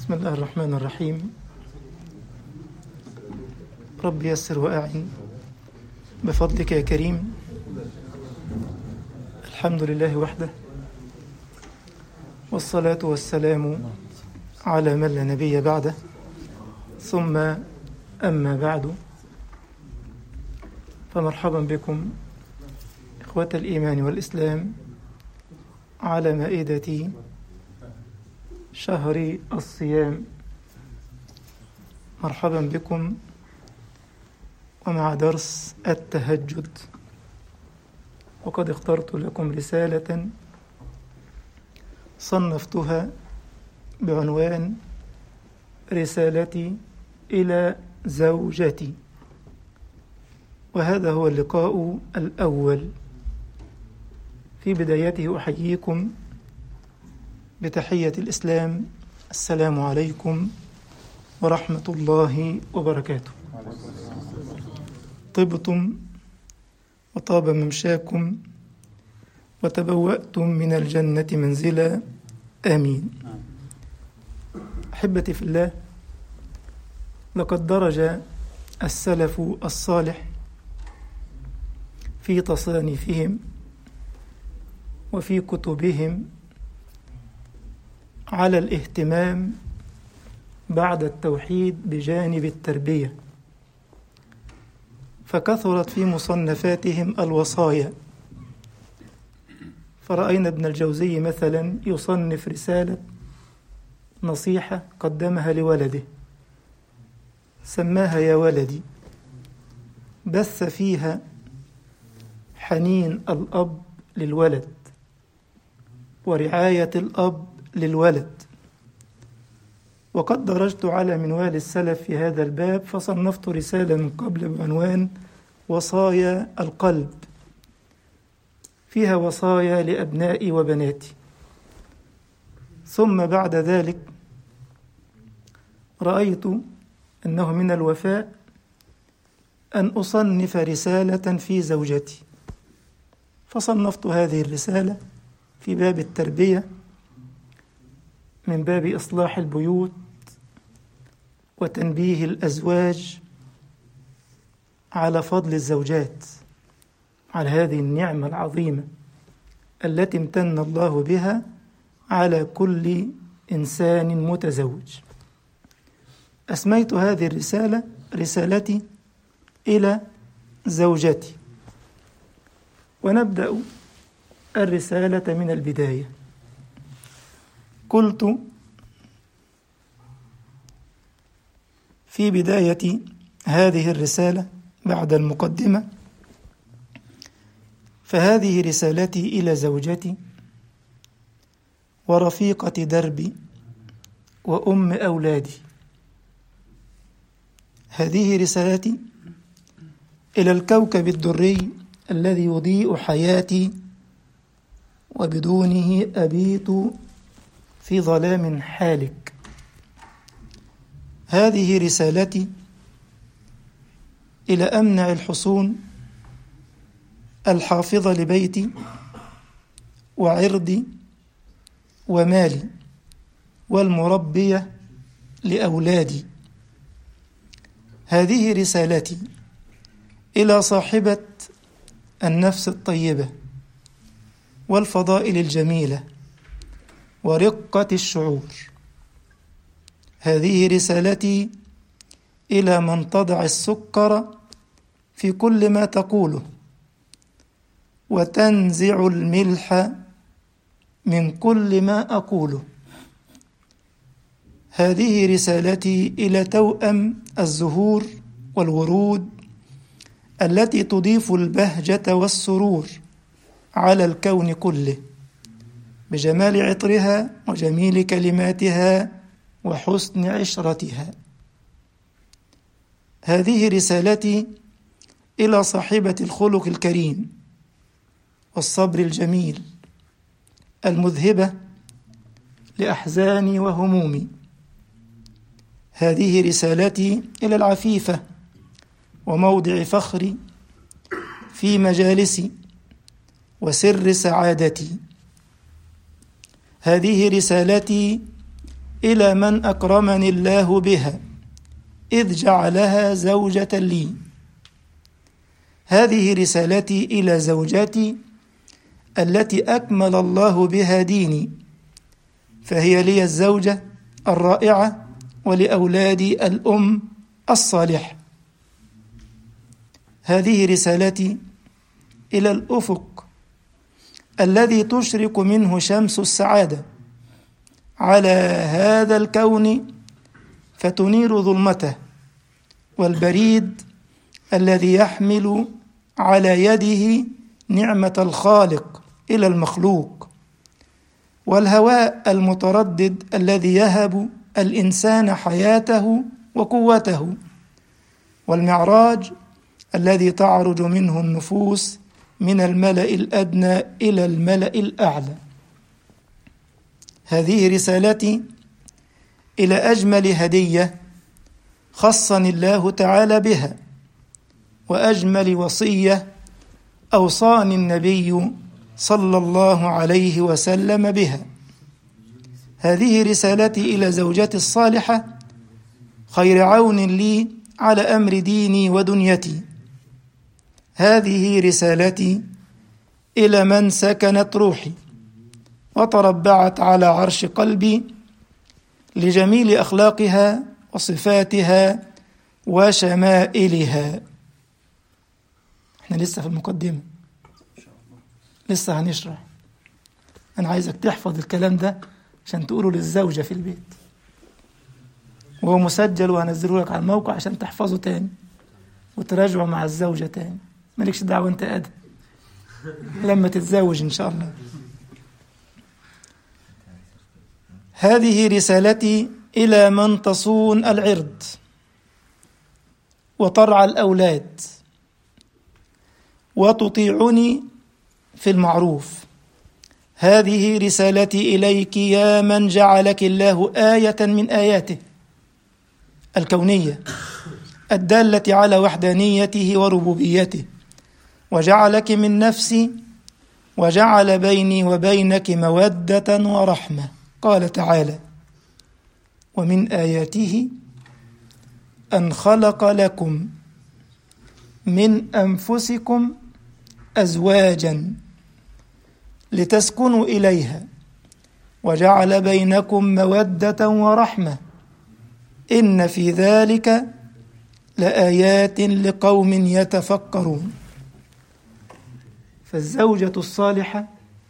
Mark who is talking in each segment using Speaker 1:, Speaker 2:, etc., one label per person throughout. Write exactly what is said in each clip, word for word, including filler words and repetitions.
Speaker 1: بسم الله الرحمن الرحيم. رب يسر وأعن بفضلك يا كريم. الحمد لله وحده، والصلاة والسلام على من لا نبي بعده، ثم أما بعد، فمرحبا بكم إخوة الإيمان والإسلام على مائدة شهر الصيام. مرحبا بكم ومع درس التهجد. وقد اخترت لكم رسالة صنفتها بعنوان رسالتي إلى زوجتي، وهذا هو اللقاء الأول. في بدايته أحييكم بتحية الإسلام، السلام عليكم ورحمة الله وبركاته. طبتم وطاب ممشاكم وتبوأتم من الجنة منزلا، آمين. أحبتي في الله، لقد درج السلف الصالح في تصانيفهم وفي كتبهم على الاهتمام بعد التوحيد بجانب التربية، فكثرت في مصنفاتهم الوصايا. فرأينا ابن الجوزي مثلا يصنف رسالة نصيحة قدمها لولده، سماها يا ولدي، بث فيها حنين الأب للولد ورعاية الأب للولد. وقد درجت على منوال السلف في هذا الباب، فصنفت رسالة من قبل بعنوان وصايا القلب، فيها وصايا لأبنائي وبناتي. ثم بعد ذلك رأيت أنه من الوفاء أن أصنف رسالة في زوجتي، فصنفت هذه الرسالة في باب التربية من باب إصلاح البيوت وتنبيه الأزواج على فضل الزوجات، على هذه النعمة العظيمة التي امتن الله بها على كل إنسان متزوج. أسميت هذه الرسالة رسالتي إلى زوجتي، ونبدأ الرسالة من البداية. قلت في بداية هذه الرسالة بعد المقدمة: فهذه رسالتي إلى زوجتي ورفيقة دربي وأم أولادي. هذه رسالتي إلى الكوكب الدري الذي يضيء حياتي وبدونه أبيت في ظلام حالك. هذه رسالتي إلى أمنع الحصون الحافظة لبيتي وعرضي ومالي والمربية لأولادي. هذه رسالتي إلى صاحبة النفس الطيبة والفضائل الجميلة ورقة الشعور. هذه رسالتي إلى من تضع السكر في كل ما تقوله وتنزع الملح من كل ما أقوله. هذه رسالتي إلى توأم الزهور والورود التي تضيف البهجة والسرور على الكون كله بجمال عطرها وجميل كلماتها وحسن عشرتها. هذه رسالتي إلى صاحبة الخلق الكريم والصبر الجميل المذهبة لأحزاني وهمومي. هذه رسالتي إلى العفيفة وموضع فخري في مجالسي وسر سعادتي. هذه رسالتي إلى من أكرمني الله بها إذ جعلها زوجة لي. هذه رسالتي إلى زوجتي التي أكمل الله بها ديني، فهي لي الزوجة الرائعة ولأولادي الأم الصالحة. هذه رسالتي إلى الأفق الذي تشرق منه شمس السعادة على هذا الكون فتنير ظلمته، والبريد الذي يحمل على يده نعمة الخالق إلى المخلوق، والهواء المتردد الذي يهب الإنسان حياته وقوته، والمعراج الذي تعرج منه النفوس من الملأ الأدنى إلى الملأ الأعلى. هذه رسالتي إلى أجمل هدية خصني الله تعالى بها، وأجمل وصية أوصاني النبي صلى الله عليه وسلم بها. هذه رسالتي إلى زوجتي الصالحة خير عون لي على أمر ديني ودنيتي. هذه رسالتي إلى من سكنت روحي وتربعت على عرش قلبي لجميل أخلاقها وصفاتها وشمائلها. احنا لسه في المقدمة، لسه هنشرح. أنا عايزك تحفظ الكلام ده عشان تقوله للزوجة في البيت، وهو مسجل وهنزله لك على الموقع عشان تحفظه تاني وتراجعه مع الزوجة تاني. مالكش دعوة انت قادر لما تتزوج إن شاء الله. هذه رسالتي إلى من تصون العرض وترعى الأولاد وتطيعني في المعروف. هذه رسالتي إليك يا من جعلك الله آية من آياته الكونية الدالة على وحدانيته وربوبيته، وجعلك من نفسي وجعل بيني وبينك مودة ورحمة. قال تعالى: ومن آياته أن خلق لكم من أنفسكم أزواجا لتسكنوا إليها وجعل بينكم مودة ورحمة إن في ذلك لآيات لقوم يتفكرون. فالزوجة الصالحة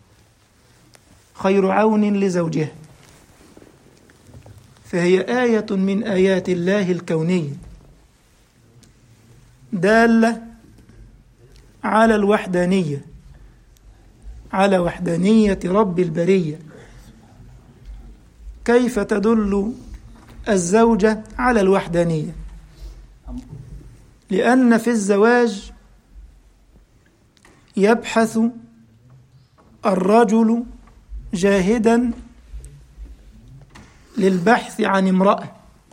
Speaker 1: خير عون لزوجها، فهي آية من آيات الله الكونية دالة على الوحدانية، على وحدانية رب البرية. كيف تدل الزوجة على الوحدانية؟ لأن في الزواج يبحث الرجل جاهدا للبحث عن امرأة،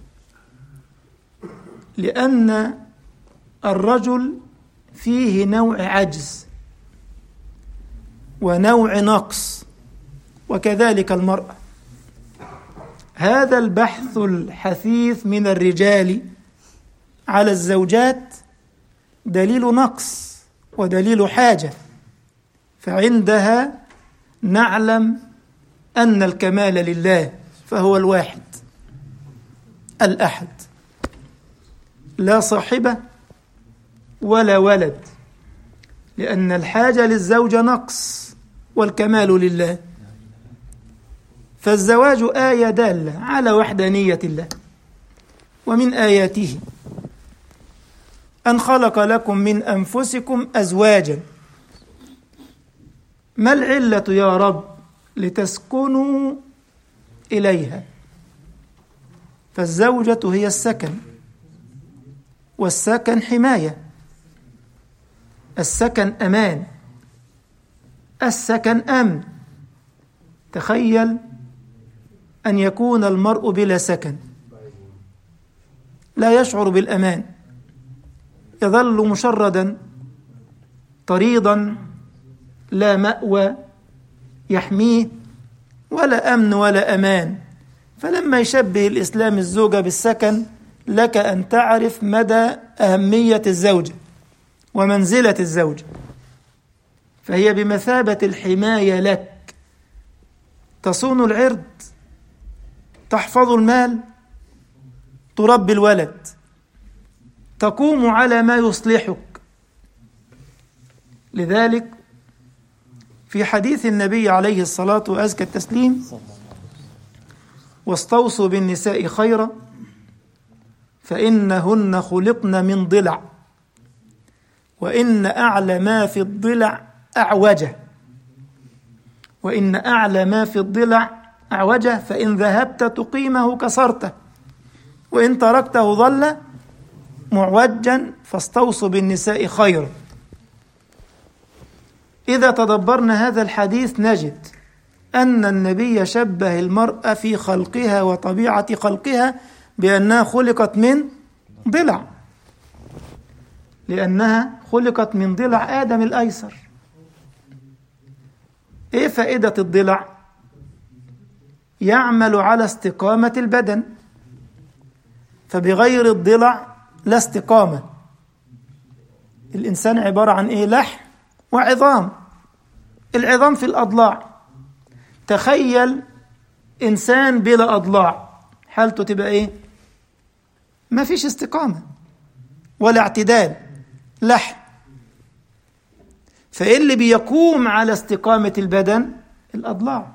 Speaker 1: لأن الرجل فيه نوع عجز ونوع نقص، وكذلك المرأة. هذا البحث الحثيث من الرجال على الزوجات دليل نقص ودليل حاجة، فعندها نعلم أن الكمال لله، فهو الواحد الأحد، لا صاحبة ولا ولد، لأن الحاجة للزوجة نقص والكمال لله. فالزواج آية دالة على وحدانية الله. ومن آياته أن خلق لكم من أنفسكم أزواجا. ما العلة يا رب لتسكنوا إليها؟ فالزوجة هي السكن، والسكن حماية، السكن أمان، السكن أمن. تخيل أن يكون المرء بلا سكن، لا يشعر بالأمان، يظل مشردا طريدا لا مأوى يحميه ولا أمن ولا أمان. فلما يشبه الإسلام الزوجة بالسكن لك أن تعرف مدى أهمية الزوجة ومنزلة الزوجة. فهي بمثابة الحماية لك، تصون العرض، تحفظ المال، تربي الولد، تقوم على ما يصلحك. لذلك في حديث النبي عليه الصلاة وأزكى التسليم: واستوصوا بالنساء خيرا فإنهن خلقن من ضلع وإن أعلى ما في الضلع أعوجه وإن أعلى ما في الضلع أعوجه فإن ذهبت تقيمه كسرته وإن تركته ظل معوجا فاستوصوا بالنساء خيرا. إذا تدبرنا هذا الحديث نجد أن النبي شبه المرأة في خلقها وطبيعة خلقها بأنها خلقت من ضلع، لأنها خلقت من ضلع آدم الأيسر. إيه فائدة الضلع؟ يعمل على استقامة البدن، فبغير الضلع لا استقامة. الإنسان عبارة عن إيه؟ لحم وعظام. العظام في الأضلاع. تخيل إنسان بلا أضلاع، حالته تبقى إيه؟ ما فيش استقامة ولا اعتدال، لحم. فإيه اللي بيقوم على استقامة البدن؟ الأضلاع.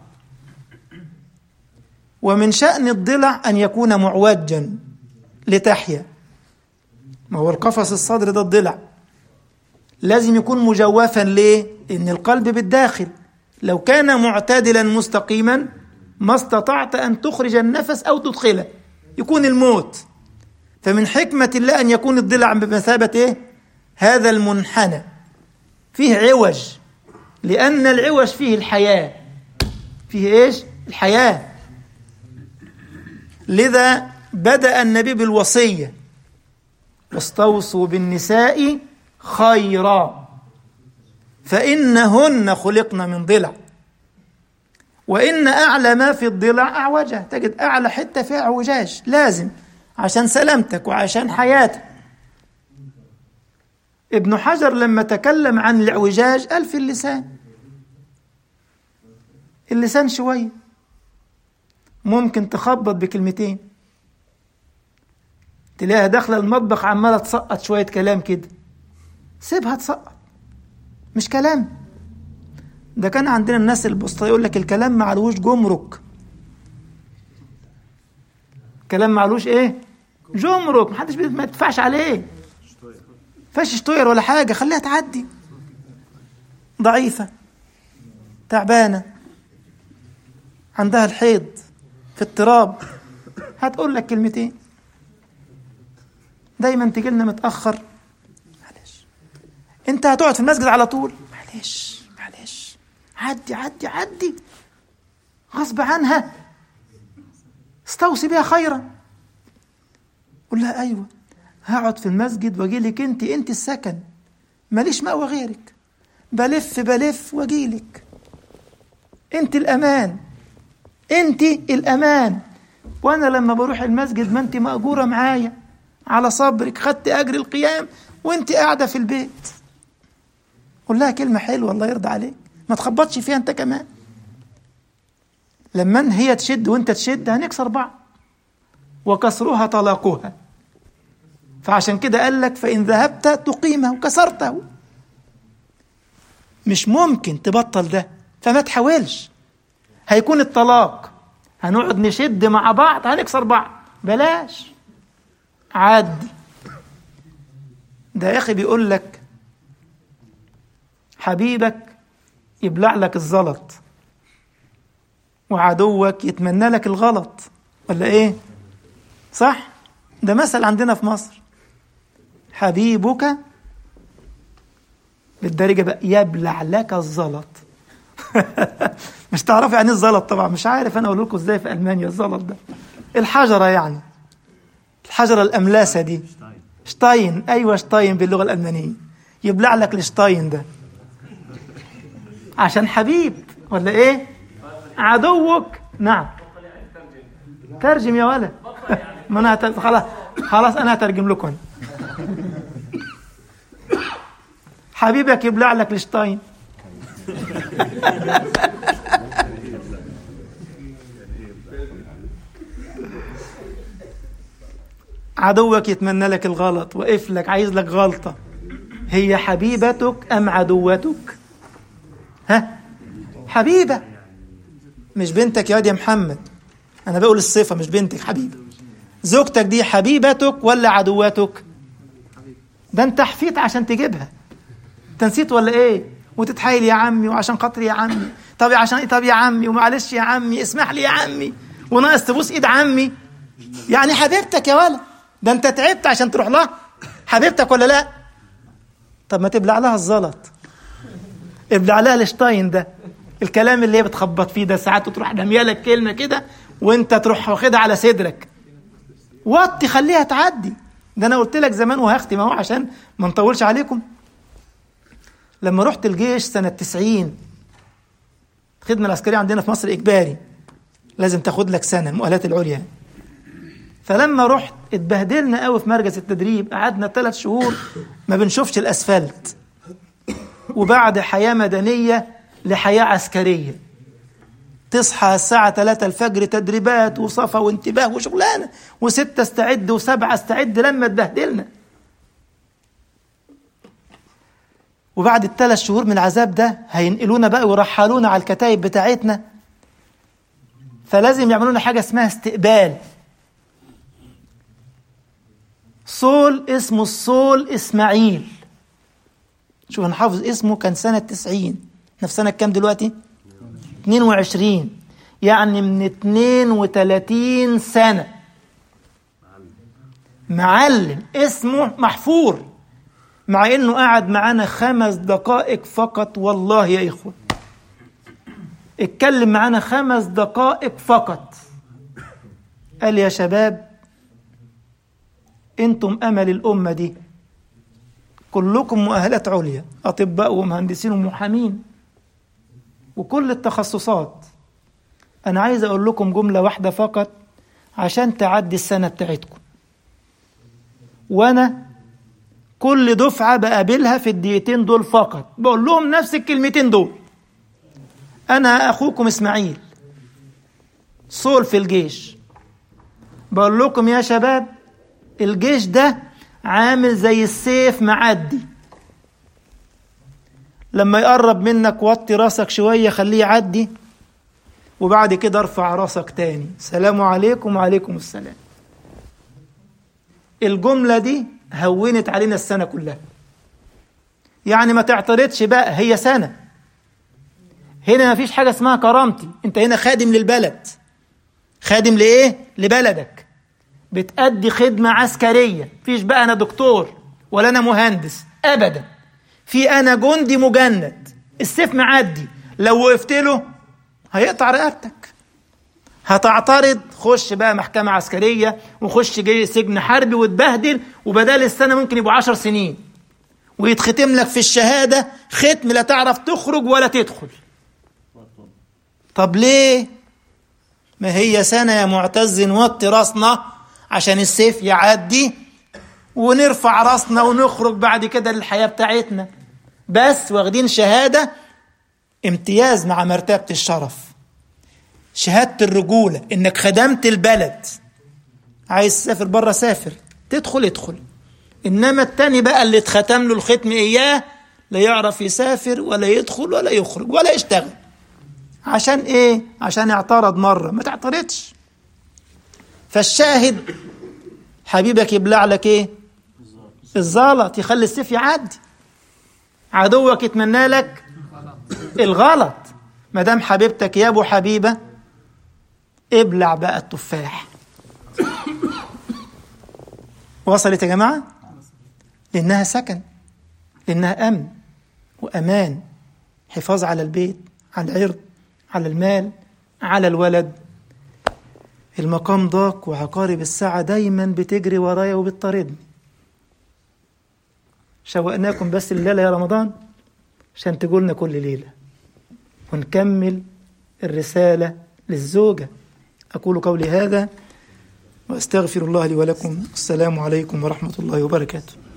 Speaker 1: ومن شأن الضلع أن يكون معوجا لتحيا. ما هو القفص الصدر ده الضلع لازم يكون مجوفا. ليه؟ إن القلب بالداخل لو كان معتدلا مستقيما ما استطعت أن تخرج النفس أو تدخله، يكون الموت. فمن حكمة الله أن يكون الضلع بمثابة إيه؟ هذا المنحنى، فيه عوج، لأن العوج فيه الحياة، فيه إيش؟ الحياة. لذا بدأ النبي بالوصية: واستوصوا بالنساء خيرا فإنهن خلقن من ضلع وإن أعلى ما في الضلع أعوجه. تجد أعلى حتة فيها اعوجاج، لازم عشان سلامتك وعشان حياتك. ابن حجر لما تكلم عن الاعوجاج قال في اللسان. اللسان شوية ممكن تخبط بكلمتين، تلاقيها داخله المطبخ عماله تسقط شويه كلام كده، سيبها تسقط، مش كلام. ده كان عندنا الناس البسطاء يقول لك الكلام معلوش جمرك. كلام معلوش ايه؟ جمرك. محدش ما يدفعش عليه، فاش شطير ولا حاجه، خليها تعدي. ضعيفه، تعبانه، عندها الحيض، في اضطراب، هتقول لك كلمتين. دايما تجي لنا متأخر، معلش. انت هتقعد في المسجد على طول، معلش معلش، عدي عدي عدي، غصب عنها، استوصي بها خيرا. قول لها ايوه هقعد في المسجد واجي لك، انت انت السكن، ماليش مأوى غيرك، بلف بلف واجي لك، انت الامان، انت الامان. وانا لما بروح المسجد ما انت مأجورة معايا على صبرك، خدت اجر القيام وانت قاعدة في البيت. قول لها كلمة حلوة الله يرضى عليك، ما تخبطش فيها انت كمان. لما هي تشد وانت تشد هنكسر بعض، وكسرها طلاقها. فعشان كده قال لك فإن ذهبت تقيمه وكسرته. مش ممكن تبطل ده، فما تحاولش، هيكون الطلاق، هنقعد نشد مع بعض هنكسر بعض، بلاش، عادي. ده يا أخي بيقول لك حبيبك يبلع لك الزلط وعدوك يتمنى لك الغلط، ولا ايه؟ صح؟ ده مثل عندنا في مصر، حبيبك بالدرجة بقى يبلع لك الزلط. مش تعرف يعني الزلط طبعا، مش عارف انا اقول لكم ازاي في المانيا الزلط ده، الحجرة يعني، الحجرة الاملاسة دي، شتاين. ايوه شتاين باللغة الالمانية، يبلع لك الشتاين ده عشان حبيب، ولا ايه؟ عدوك. نعم ترجم يا ولد. ما انا هت... خلاص خلاص انا هترجم لكم. حبيبك يبلع لك الشطاين. عدوك يتمنى لك الغلط، وقف لك عايز لك غلطة. هي حبيبتك أم عدوتك؟ ها؟ حبيبة، مش بنتك يا واد يا محمد، أنا بقول الصفة مش بنتك، حبيبة. زوجتك دي حبيبتك ولا عدوتك؟ ده أنت حفيت عشان تجيبها، أنت نسيت ولا إيه؟ وتتحايل يا عمي وعشان خاطري يا عمي، طب عشان إيه؟ طب يا عمي ومعلش يا عمي اسمح لي يا عمي، وناقص تبوس إيد عمي. يعني حبيبتك يا ولد، ده أنت تعبت عشان تروح لها. حبيبتك ولا لا؟ طب ما تبلع لها الزلط، ابلع لها الشطاين ده، الكلام اللي هي بتخبط فيه ده ساعات، وتروح رميه لك كلمة كده وانت تروح واخدها على صدرك. وطي خليها تعدي. ده انا قلت لك زمان وهختم اهو عشان ما نطولش عليكم. لما رحت الجيش سنة تسعين، الخدمة العسكرية عندنا في مصر إجباري، لازم تاخد لك سنة المؤهلات العليا. فلما رحت اتبهدلنا قوي في مركز التدريب، قعدنا ثلاث شهور ما بنشوفش الأسفلت، وبعد حياة مدنية لحياة عسكرية. تصحى الساعة ثلاثة الفجر تدريبات وصفا وانتباه وشغلانة، وستة استعد وسبعة استعد، لما اتبهدلنا. وبعد الثلاث شهور من العذاب ده هينقلونا بقى ويرحلونا على الكتايب بتاعتنا، فلازم يعملونا حاجة اسمها استقبال. صول اسمه الصول إسماعيل، شوف أنا حافظ اسمه، كان سنة تسعين. احنا في سنة كام دلوقتي؟ اثنين وعشرين، يعني من اثنين وثلاثين سنة. معلم اسمه محفور، مع انه قعد معانا خمس دقائق فقط. والله يا اخوة اتكلم معانا خمس دقائق فقط. قال يا شباب انتم امل الامة دي، كلكم مؤهلات عليا، اطباء ومهندسين ومحامين وكل التخصصات. انا عايز اقول لكم جملة واحدة فقط عشان تعدي السنة بتاعتكم. وانا كل دفعة بقابلها في الدقيقتين دول فقط بقول لهم نفس الكلمتين دول. انا اخوكم اسماعيل، صول في الجيش. بقول لكم يا شباب الجيش ده عامل زي السيف معدي، لما يقرب منك وطي راسك شوية خليه يعدي، وبعد كده ارفع راسك تاني، سلام عليكم وعليكم السلام. الجملة دي هونت علينا السنة كلها. يعني ما تعترضش بقى، هي سنة هنا ما فيش حاجة اسمها كرامتي. انت هنا خادم للبلد. خادم لإيه؟ لبلدك، بتأدي خدمة عسكرية. فيش بقى أنا دكتور ولا أنا مهندس أبدا، في أنا جندي مجند. السيف معدي، لو وقفت له هيقطع رقبتك. هتعترض، خش بقى محكمة عسكرية وخش جاي سجن حربي وتبهدل، وبدال السنة ممكن يبقوا عشر سنين، ويتختم لك في الشهادة ختم لا تعرف تخرج ولا تدخل. طب ليه؟ ما هي سنة يا معتز، نوطي راسنا عشان السيف يعدي ونرفع راسنا ونخرج بعد كده للحياة بتاعتنا، بس واخدين شهادة امتياز مع مرتبة الشرف، شهادة الرجولة انك خدمت البلد. عايز تسافر بره سافر، تدخل ادخل. انما التاني بقى اللي اتختم له الختم اياه لا يعرف يسافر ولا يدخل ولا يخرج ولا يشتغل. عشان ايه؟ عشان اعترض مرة، ما تعترضش. فالشاهد حبيبك يبلع لك ايه؟ الزلط، يخلي السيف يعدي. عدوك يتمنى لك الغلط. ما دام حبيبتك يا ابو حبيبة، ابلع بقى التفاح. وصلت يا جماعة؟ لأنها سكن، لأنها أمن وأمان، حفاظ على البيت، على العرض، على المال، على الولد. المقام ضاق وعقارب الساعة دايما بتجري ورايا وبتطاردني. شوقناكم بس الليلة يا رمضان عشان تقولنا كل ليلة، ونكمل الرسالة للزوجة. أقول قولي هذا وأستغفر الله لي ولكم. السلام عليكم ورحمة الله وبركاته.